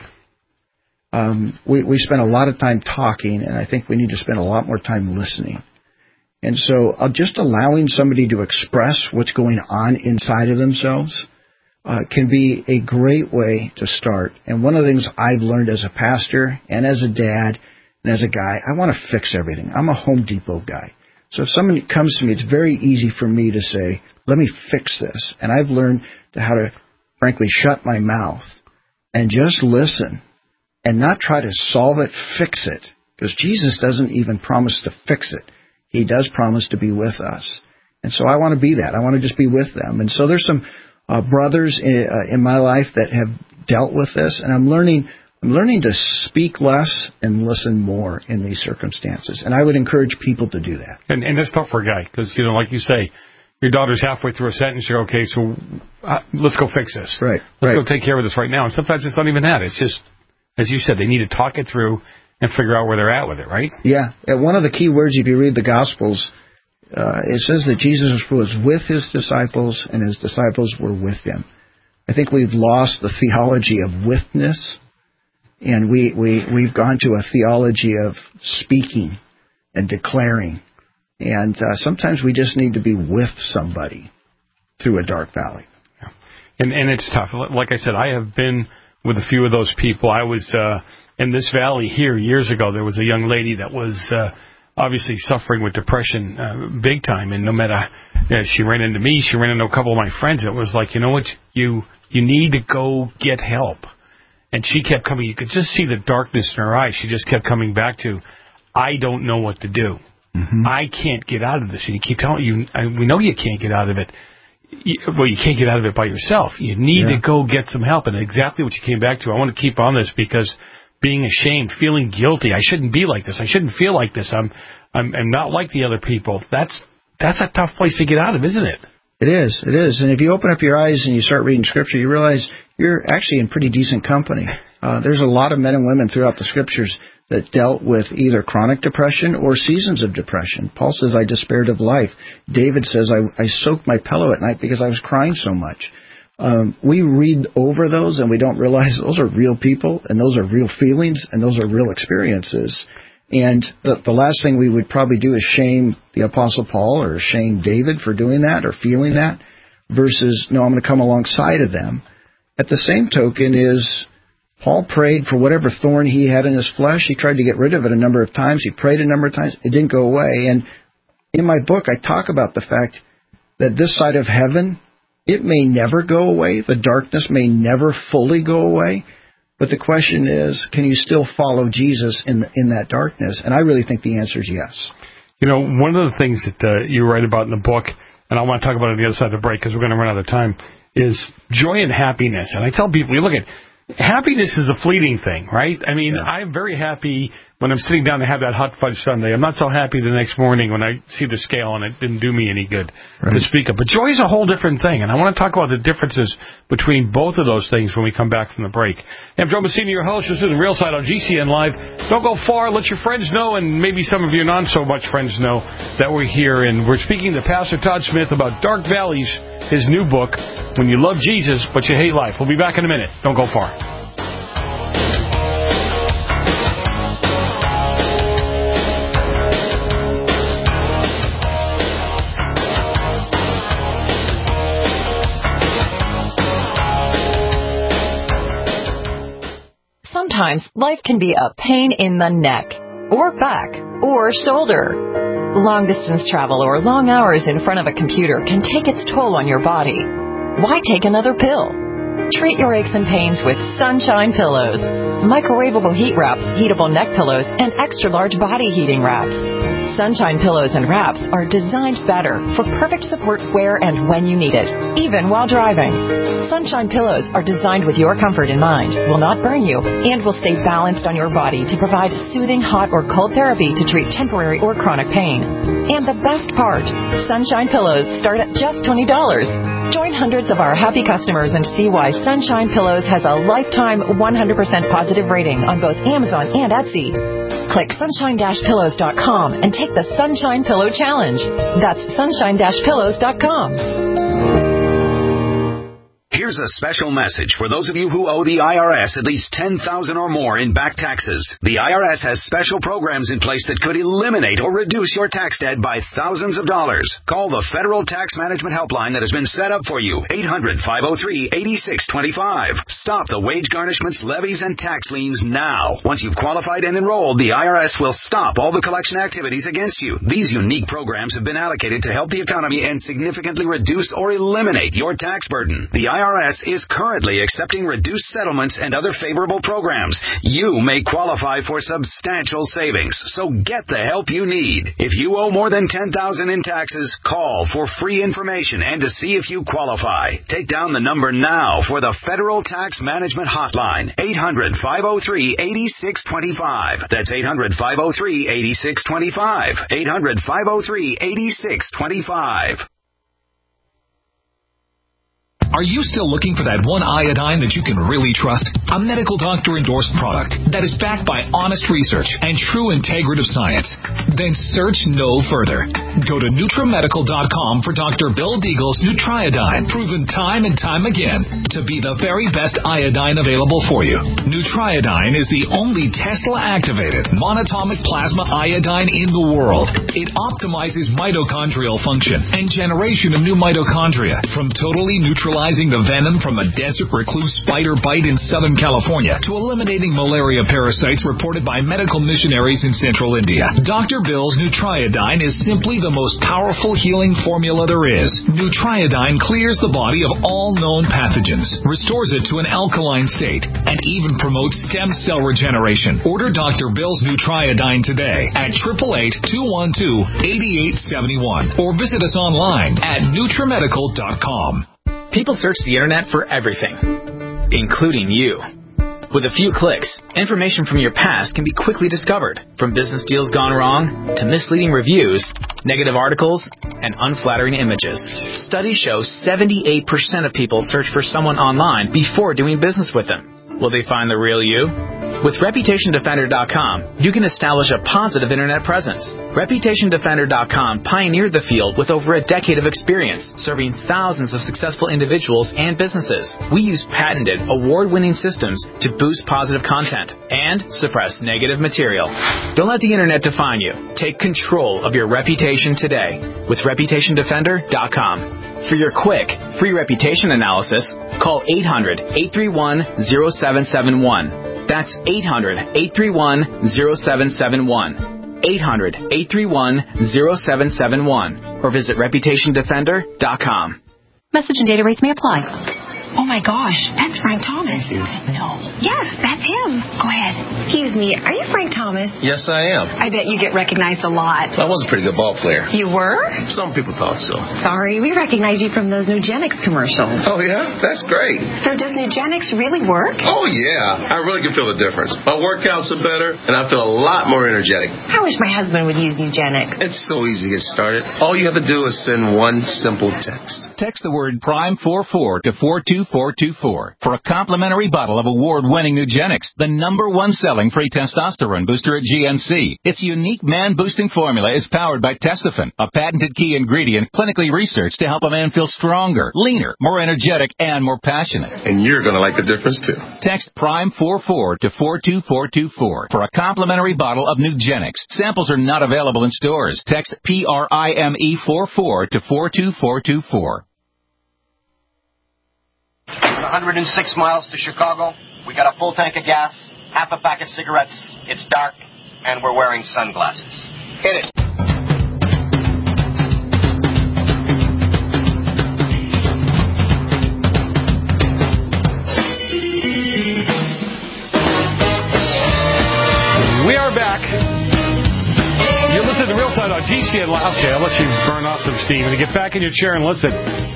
Um, we, we spend a lot of time talking, and I think we need to spend a lot more time listening. And so uh, just allowing somebody to express what's going on inside of themselves uh, can be a great way to start. And one of the things I've learned as a pastor and as a dad and as a guy, I want to fix everything. I'm a Home Depot guy. So if somebody comes to me, it's very easy for me to say, let me fix this. And I've learned to how to, frankly, shut my mouth and just listen and not try to solve it, fix it. Because Jesus doesn't even promise to fix it. He does promise to be with us. And so I want to be that. I want to just be with them. And so there's some uh, brothers in, uh, in my life that have dealt with this, and I'm learning I'm learning to speak less and listen more in these circumstances. And I would encourage people to do that. And, and that's tough for a guy because, you know, like you say, your daughter's halfway through a sentence. You're okay, so uh, let's go fix this. Right. Let's right. go take care of this right now. And sometimes it's not even that. It's just, as you said, they need to talk it through and figure out where they're at with it, right? Yeah. And one of the key words, if you read the Gospels, uh, it says that Jesus was with his disciples and his disciples were with him. I think we've lost the theology of withness. And we, we, we've gone to a theology of speaking and declaring. And uh, sometimes we just need to be with somebody through a dark valley. Yeah. And, and it's tough. Like I said, I have been with a few of those people. I was uh, in this valley here years ago. There was a young lady that was uh, obviously suffering with depression uh, big time, and no matter you know, she ran into me, she ran into a couple of my friends. It was like, you know what, you you need to go get help. And she kept coming. You could just see the darkness in her eyes. She just kept coming back to, I don't know what to do. Mm-hmm. I can't get out of this. And you keep telling you, I, we know you can't get out of it. You, well, you can't get out of it by yourself. You need yeah. to go get some help. And exactly what you came back to. I want to keep on this because being ashamed, feeling guilty, I shouldn't be like this. I shouldn't feel like this. I'm, I'm, I'm not like the other people. That's, that's a tough place to get out of, isn't it? It is. It is. And if you open up your eyes and you start reading Scripture, you realize you're actually in pretty decent company. Uh, there's a lot of men and women throughout the Scriptures that dealt with either chronic depression or seasons of depression. Paul says, I despaired of life. David says, I, I soaked my pillow at night because I was crying so much. Um, we read over those and we don't realize those are real people and those are real feelings and those are real experiences. And the, the last thing we would probably do is shame the Apostle Paul or shame David for doing that or feeling that versus, no, I'm going to come alongside of them. At the same token is Paul prayed for whatever thorn he had in his flesh. He tried to get rid of it a number of times. He prayed a number of times. It didn't go away. And in my book, I talk about the fact that this side of heaven, it may never go away. The darkness may never fully go away. But the question is, can you still follow Jesus in in that darkness? And I really think the answer is yes. You know, one of the things that uh, you write about in the book, and I want to talk about it on the other side of the break because we're going to run out of time, is joy and happiness. And I tell people, you look at happiness is a fleeting thing, right? I mean, yeah. I'm very happy when I'm sitting down to have that hot fudge sundae. I'm not so happy the next morning when I see the scale and it didn't do me any good right. to speak of. But joy is a whole different thing, and I want to talk about the differences between both of those things when we come back from the break. I'm Joe Messina, your host. This is Real Side on G C N Live. Don't go far. Let your friends know, and maybe some of your not-so-much friends know that we're here. And we're speaking to Pastor Todd Smith about Dark Valleys, his new book, When You Love Jesus But You Hate Life. We'll be back in a minute. Don't go far. Sometimes life can be a pain in the neck, or back, or shoulder. Long-distance travel or long hours in front of a computer can take its toll on your body. Why take another pill? Treat your aches and pains with Sunshine Pillows. Microwavable heat wraps, heatable neck pillows, and extra-large body heating wraps. Sunshine Pillows and wraps are designed better for perfect support where and when you need it, even while driving. Sunshine Pillows are designed with your comfort in mind, will not burn you, and will stay balanced on your body to provide soothing hot or cold therapy to treat temporary or chronic pain. And the best part, Sunshine Pillows start at just twenty dollars. Join hundreds of our happy customers and see why Sunshine Pillows has a lifetime one hundred percent positive rating on both Amazon and Etsy. Click sunshine dash pillows dot com and take the Sunshine Pillow Challenge. That's sunshine dash pillows dot com. Here's a special message for those of you who owe the I R S at least ten thousand dollars or more in back taxes. The I R S has special programs in place that could eliminate or reduce your tax debt by thousands of dollars. Call the Federal Tax Management Helpline that has been set up for you, eight hundred, five oh three, eight six two five. Stop the wage garnishments, levies, and tax liens now. Once you've qualified and enrolled, the I R S will stop all the collection activities against you. These unique programs have been allocated to help the economy and significantly reduce or eliminate your tax burden. The I R S I R S is currently accepting reduced settlements and other favorable programs. You may qualify for substantial savings, so get the help you need. If you owe more than ten thousand dollars in taxes, call for free information and to see if you qualify. Take down the number now for the Federal Tax Management Hotline, eight hundred, five oh three, eight six two five. That's eight hundred, five oh three, eight six two five. eight hundred, five oh three, eight six two five. Are you still looking for that one iodine that you can really trust? A medical doctor-endorsed product that is backed by honest research and true integrative science? Then search no further. Go to Nutramedical dot com for Doctor Bill Deagle's Nutriodine, proven time and time again to be the very best iodine available for you. Nutriodine is the only Tesla-activated monatomic plasma iodine in the world. It optimizes mitochondrial function and generation of new mitochondria from totally neutralized neutralizing the venom from a desert recluse spider bite in Southern California to eliminating malaria parasites reported by medical missionaries in central India. Doctor Bill's Nutriodine is simply the most powerful healing formula there is. Nutriodine clears the body of all known pathogens, restores it to an alkaline state, and even promotes stem cell regeneration. Order Doctor Bill's Nutriodine today at eight eight eight, two one two, eight eight seven one or visit us online at Nutrimedical dot com. People search the internet for everything, including you. With a few clicks, information from your past can be quickly discovered, from business deals gone wrong to misleading reviews, negative articles, and unflattering images. Studies show seventy-eight percent of people search for someone online before doing business with them. Will they find the real you? With Reputation Defender dot com, you can establish a positive internet presence. Reputation Defender dot com pioneered the field with over a decade of experience, serving thousands of successful individuals and businesses. We use patented, award-winning systems to boost positive content and suppress negative material. Don't let the internet define you. Take control of your reputation today with Reputation Defender dot com. For your quick, free reputation analysis, call eight hundred, eight three one, zero seven seven one. That's eight hundred, eight three one, zero seven seven one. eight hundred, eight three one, zero seven seven one. Or visit Reputation Defender dot com. Message and data rates may apply. Oh my gosh, that's Frank Thomas. No. Yes, that's him. Go ahead. Excuse me, are you Frank Thomas? Yes, I am. I bet you get recognized a lot. I was a pretty good ball player. You were? Some people thought so. Sorry, we recognize you from those Nugenics commercials. Oh, yeah? That's great. So does Nugenics really work? Oh, yeah. I really can feel the difference. My workouts are better, and I feel a lot more energetic. I wish my husband would use Nugenics. It's so easy to get started. All you have to do is send one simple text. Text the word Prime forty-four to four two four two four for a complimentary bottle of award-winning Nugenics, the number one selling free testosterone booster at G N C. Its unique man-boosting formula is powered by Testofen, a patented key ingredient clinically researched to help a man feel stronger, leaner, more energetic, and more passionate. And you're going to like the difference, too. Text Prime forty-four to four two four two four for a complimentary bottle of Nugenics. Samples are not available in stores. Text P R I M E forty-four to four two four two four. one hundred six miles to Chicago. We got a full tank of gas, half a pack of cigarettes. It's dark, and we're wearing sunglasses. Hit it. We are back. You're listening to Real Side on G C N. Okay, I'll let you burn off some steam and get back in your chair and listen.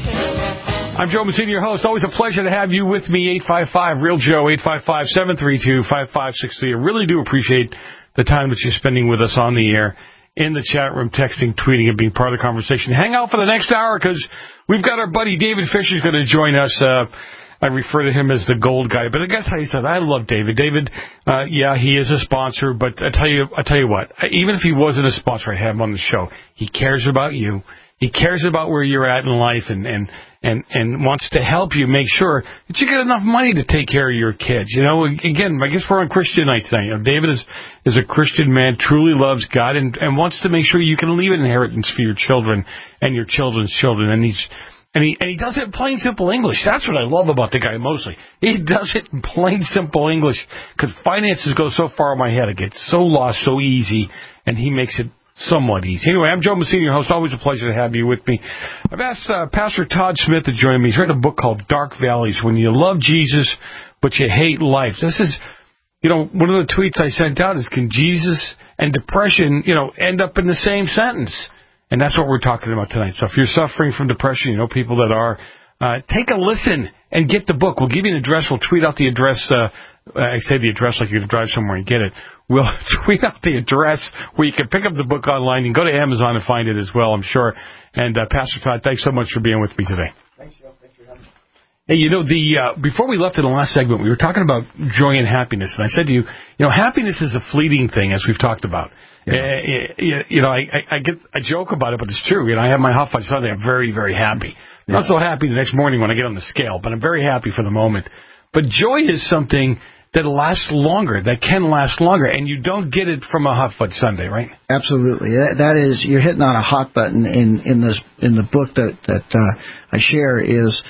I'm Joe Massini, your host. Always a pleasure to have you with me. eight five five, REAL Joe, eight five five, seven three two, five five six three. I really do appreciate the time that you're spending with us on the air, in the chat room, texting, tweeting, and being part of the conversation. Hang out for the next hour because we've got our buddy David Fisher's going to join us. Uh, I refer to him as the gold guy, but I got to tell you something. I love David. David, uh, yeah, he is a sponsor, but I tell you, I tell you what. Even if he wasn't a sponsor, I'd have him on the show. He cares about you. He cares about where you're at in life, and and and and wants to help you make sure that you get enough money to take care of your kids. You know, again, I guess we're on Christian night tonight. You know, David is is a Christian man, truly loves God, and and wants to make sure you can leave an inheritance for your children and your children's children. And he's And he and he does it in plain, simple English. That's what I love about the guy mostly. He does it in plain, simple English, because finances go so far in my head. It gets so lost so easy, and he makes it somewhat easy. Anyway, I'm Joe Massini, your host. Always a pleasure to have you with me. I've asked uh, Pastor Todd Smith to join me. He's written a book called Dark Valleys, When You Love Jesus, But You Hate Life. This is, you know, one of the tweets I sent out is, can Jesus and depression, you know, end up in the same sentence? And that's what we're talking about tonight. So if you're suffering from depression, you know people that are, uh, take a listen and get the book. We'll give you an address. We'll tweet out the address. Uh, I say the address like you're going to drive somewhere and get it. We'll tweet out the address where you can pick up the book online. You can go to Amazon and find it as well, I'm sure. And uh, Pastor Todd, thanks so much for being with me today. Thanks, Joe. Thanks for having me. Hey, you know, the uh, before we left in the last segment, we were talking about joy and happiness. And I said to you, you know, happiness is a fleeting thing, as we've talked about. Yeah. Uh, you know, I, I, I get I joke about it, but it's true. You know, I have my Hot Fudge Sunday. I'm very, very happy. Yeah. Not so happy the next morning when I get on the scale, but I'm very happy for the moment. But joy is something that lasts longer, that can last longer, and you don't get it from a Hot Fudge Sunday, right? Absolutely. That, that is, you're hitting on a hot button in in this in the book that that uh, I share. Is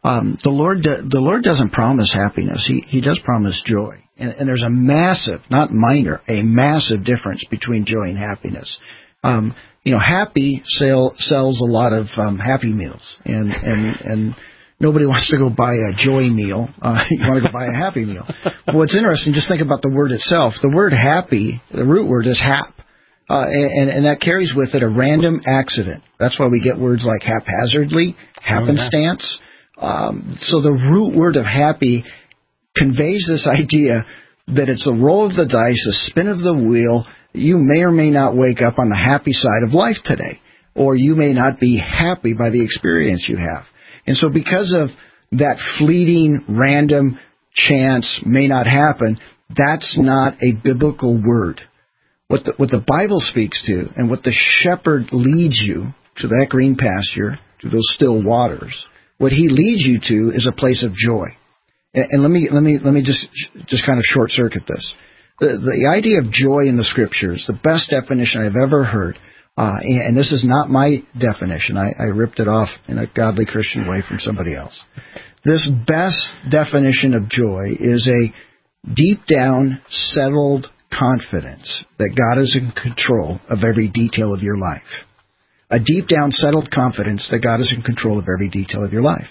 Um, the Lord, the Lord doesn't promise happiness. He He does promise joy, and, and there's a massive, not minor, a massive difference between joy and happiness. Um, you know, happy sell, sells a lot of um, Happy Meals, and and and nobody wants to go buy a joy meal. Uh, you want to go buy a Happy Meal. But what's interesting, just think about the word itself. The word happy, the root word is hap. Uh, and, and that carries with it a random accident. That's why we get words like haphazardly, happenstance. Um, so the root word of happy conveys this idea that it's a roll of the dice, a spin of the wheel. You may or may not wake up on the happy side of life today, or you may not be happy by the experience you have. And so because of that fleeting, random chance may not happen, that's not a biblical word. What the, what the Bible speaks to, and what the shepherd leads you to, that green pasture, to those still waters, what he leads you to is a place of joy. And, and let me let me let me just just kind of short circuit this. The the idea of joy in the Scriptures, the best definition I've ever heard, uh, and, and this is not my definition. I, I ripped it off in a godly Christian way from somebody else. This best definition of joy is a deep down, settled confidence that God is in control of every detail of your life. A deep down settled confidence that God is in control of every detail of your life.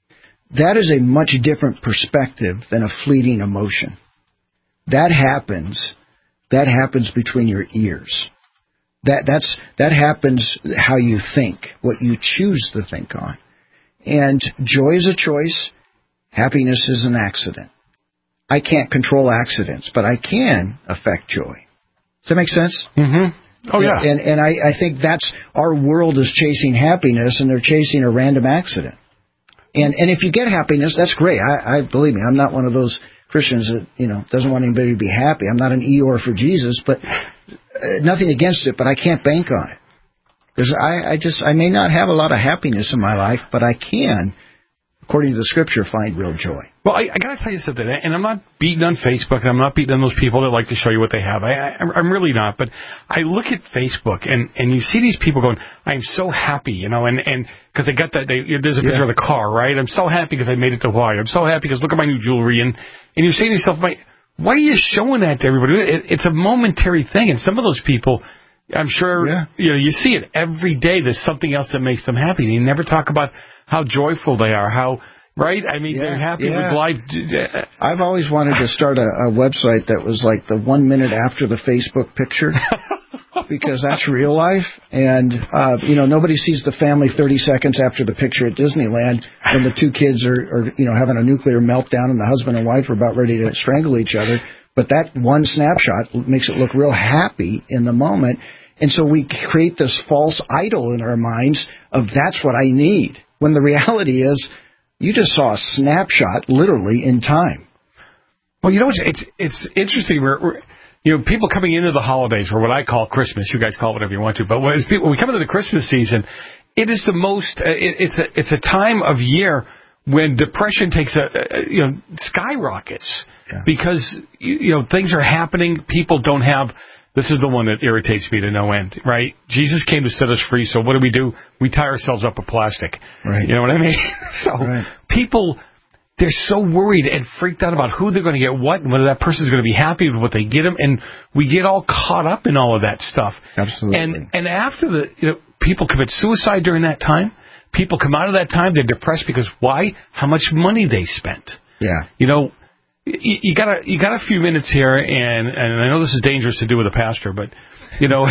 That is a much different perspective than a fleeting emotion. That happens, that happens between your ears. That, that's, that happens how you think, what you choose to think on. And joy is a choice. Happiness is an accident. I can't control accidents, but I can affect joy. Does that make sense? Mm-hmm. Oh, yeah. And, and I, I think that's, our world is chasing happiness, and they're chasing a random accident. And and if you get happiness, that's great. I, I believe me, I'm not one of those Christians that, you know, doesn't want anybody to be happy. I'm not an Eeyore for Jesus, but uh, nothing against it, but I can't bank on it. Because I, I just, I may not have a lot of happiness in my life, but I can, according to the Scripture, find real joy. Well, I, I got to tell you something, and I'm not beating on Facebook, and I'm not beating on those people that like to show you what they have. I, I, I'm really not, but I look at Facebook, and, and you see these people going, I'm so happy, you know, and and because they got that, they, there's a picture yeah. of the car, right? I'm so happy because I made it to Hawaii. I'm so happy because look at my new jewelry, and, and you're saying to yourself, why are you showing that to everybody? It, it's a momentary thing, and some of those people, I'm sure, yeah. you know, you see it every day. There's something else that makes them happy. They never talk about how joyful they are, how... Right? I mean, yeah, they're happy yeah. with life. I've always wanted to start a, a website that was like the one minute after the Facebook picture, because that's real life. And, uh, you know, nobody sees the family thirty seconds after the picture at Disneyland when the two kids are, are, you know, having a nuclear meltdown and the husband and wife are about ready to strangle each other. But that one snapshot makes it look real happy in the moment. And so we create this false idol in our minds of that's what I need, when the reality is, you just saw a snapshot, literally, in time. Well, you know, it's it's, it's interesting. We're, we're, you know, people coming into the holidays, or what I call Christmas. You guys call it whatever you want to. But when, people, when we come into the Christmas season, it is the most. Uh, it, it's a it's a time of year when depression takes a, a you know skyrockets yeah. because you, you know things are happening. People don't have. This is the one that irritates me to no end, right? Jesus came to set us free, so what do we do? We tie ourselves up with plastic. Right. You know what I mean? So right. people, they're so worried and freaked out about who they're going to get what and whether that person's going to be happy with what they get them, and we get all caught up in all of that stuff. Absolutely. And and after the, you know, people commit suicide during that time. People come out of that time, they're depressed because why? How much money they spent. Yeah. You know, You, you got a you got a few minutes here, and, and I know this is dangerous to do with a pastor, but you know,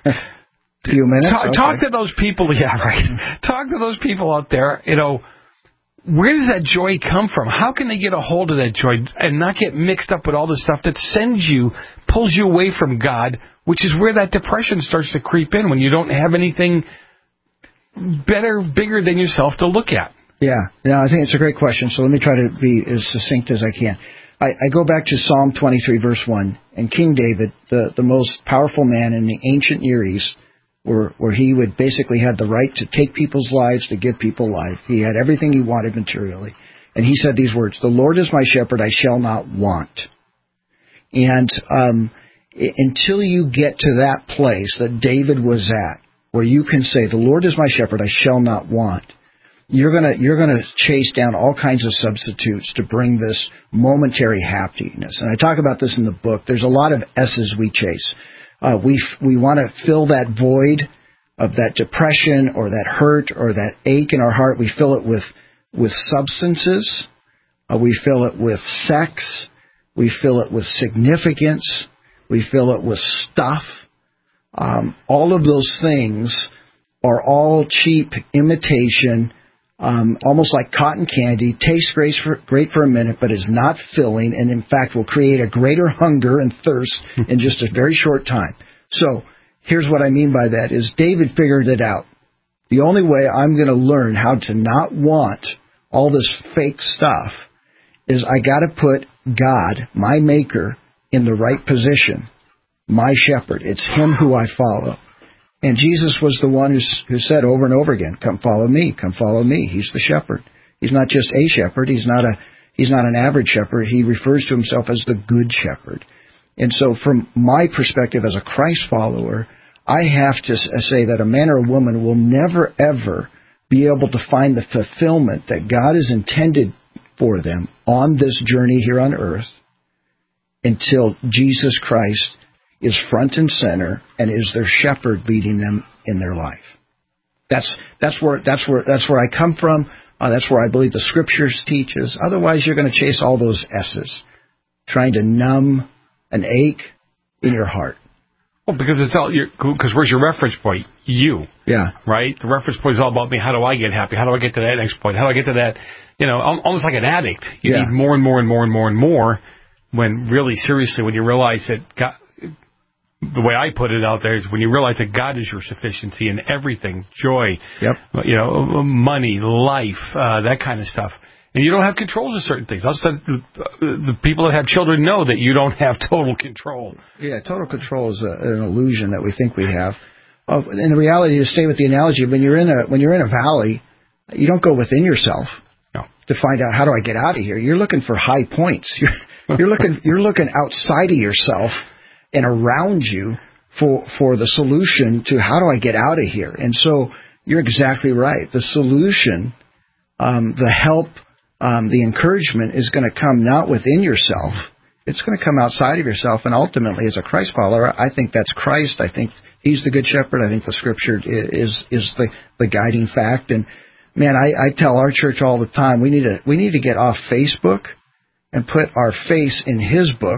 few minutes. Talk, okay. talk to those people. Yeah, right. Talk to those people out there. You know, where does that joy come from? How can they get a hold of that joy and not get mixed up with all the stuff that sends you, pulls you away from God, which is where that depression starts to creep in when you don't have anything better, bigger than yourself to look at. Yeah, no, I think it's a great question. So let me try to be as succinct as I can. I, I go back to Psalm twenty-three, verse one, and King David, the, the most powerful man in the ancient Near East, where, where he would basically had the right to take people's lives, to give people life. He had everything he wanted materially. And he said these words, "The Lord is my shepherd, I shall not want." And um, until you get to that place that David was at, where you can say, "The Lord is my shepherd, I shall not want," you're gonna you're gonna chase down all kinds of substitutes to bring this momentary happiness. And I talk about this in the book. There's a lot of S's we chase. Uh, we we want to fill that void of that depression or that hurt or that ache in our heart. We fill it with with substances. Uh, we fill it with sex. We fill it with significance. We fill it with stuff. Um, all of those things are all cheap imitation, um, almost like cotton candy, tastes great for, great for a minute, but is not filling, and in fact will create a greater hunger and thirst in just a very short time. So here's what I mean by that is David figured it out. The only way I'm going to learn how to not want all this fake stuff is I got to put God, my maker, in the right position. My shepherd. It's him who I follow. And Jesus was the one who's, who said over and over again, come follow me, come follow me. He's the shepherd. He's not just a shepherd. He's not a, he's not an average shepherd. He refers to himself as the good shepherd. And so from my perspective as a Christ follower, I have to say that a man or a woman will never, ever be able to find the fulfillment that God has intended for them on this journey here on earth until Jesus Christ is front and center and is their shepherd leading them in their life. That's that's where that's where that's where I come from. Uh, that's where I believe the Scriptures teaches. Otherwise, you're going to chase all those S's, trying to numb an ache in your heart. Well, because it's all because where's your reference point? You. Yeah. Right. The reference point is all about me. How do I get happy? How do I get to that next point? How do I get to that? You know, almost like an addict. You yeah. need more and more and more and more and more. When really, seriously, when you realize that God. The way I put it out there is when you realize that God is your sufficiency in everything, joy, yep. you know, money, life, uh, that kind of stuff. And you don't have controls of certain things. Also, the people that have children know that you don't have total control. Yeah, total control is a, an illusion that we think we have. Uh, and the reality, to stay with the analogy, when you're in a when you're in a valley, you don't go within yourself no. to find out how do I get out of here. You're looking for high points. You're, you're looking you're looking outside of yourself and around you for for the solution to how do I get out of here. And so you're exactly right. The solution, um, the help, um, the encouragement is going to come not within yourself. It's going to come outside of yourself. And ultimately, as a Christ follower, I think that's Christ. I think he's the good shepherd. I think the Scripture is is the, the guiding fact. And, man, I, I tell our church all the time, we need to we need to get off Facebook and put our face in his book.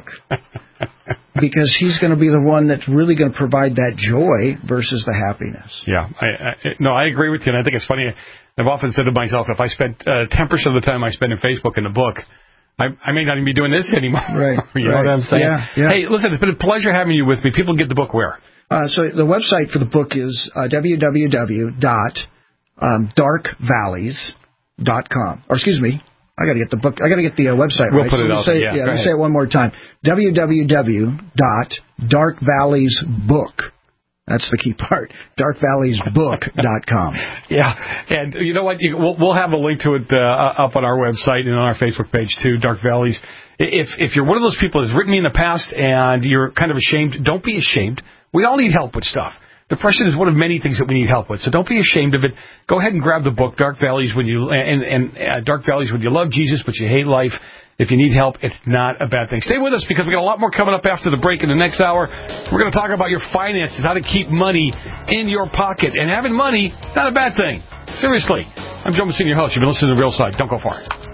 Because he's going to be the one that's really going to provide that joy versus the happiness. Yeah. I, I, no, I agree with you, and I think it's funny. I've often said to myself, if I spent uh, ten percent of the time I spend in Facebook in the book, I, I may not even be doing this anymore. Right. you right. know what I'm saying? Yeah, yeah. Hey, listen, it's been a pleasure having you with me. People can get the book where? Uh, so the website for the book is uh, w w w dot dark valleys dot com. Or excuse me. I got to get the book. I got to get the uh, website we'll right. Put it so out say, there. Yeah, yeah let me say it one more time. w w w dot dark valleys book. That's the key part. dark valleys book dot com. Yeah, and you know what? You, we'll, we'll have a link to it uh, up on our website and on our Facebook page too. Dark Valleys. If if you're one of those people that's written me in the past and you're kind of ashamed, don't be ashamed. We all need help with stuff. Depression is one of many things that we need help with, so don't be ashamed of it. Go ahead and grab the book, Dark Valleys, when you and, and uh, Dark Valleys when you love Jesus but you hate life. If you need help, it's not a bad thing. Stay with us because we got a lot more coming up after the break in the next hour. We're going to talk about your finances, how to keep money in your pocket, and having money not a bad thing. Seriously, I'm Joe Messina, your host. You've been listening to The Real Side. Don't go far.